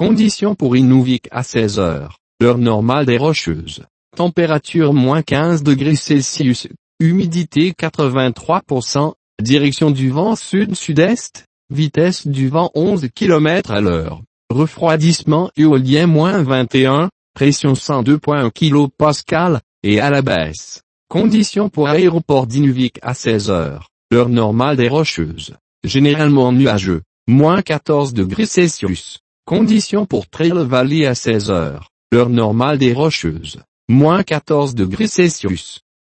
Conditions pour Inuvik à 16 heures, heure normale des Rocheuses. Température -15°C, humidité 83%, direction du vent sud-sud-est, vitesse du vent 11 km à l'heure, refroidissement éolien -21, pression 102.1 kPa, et à la baisse. Conditions pour aéroport d'Inuvik à 16 heures, heure normale des Rocheuses, généralement nuageux, -14°C. Conditions pour Trail Valley à 16 heures, heure normale des Rocheuses, -14°C.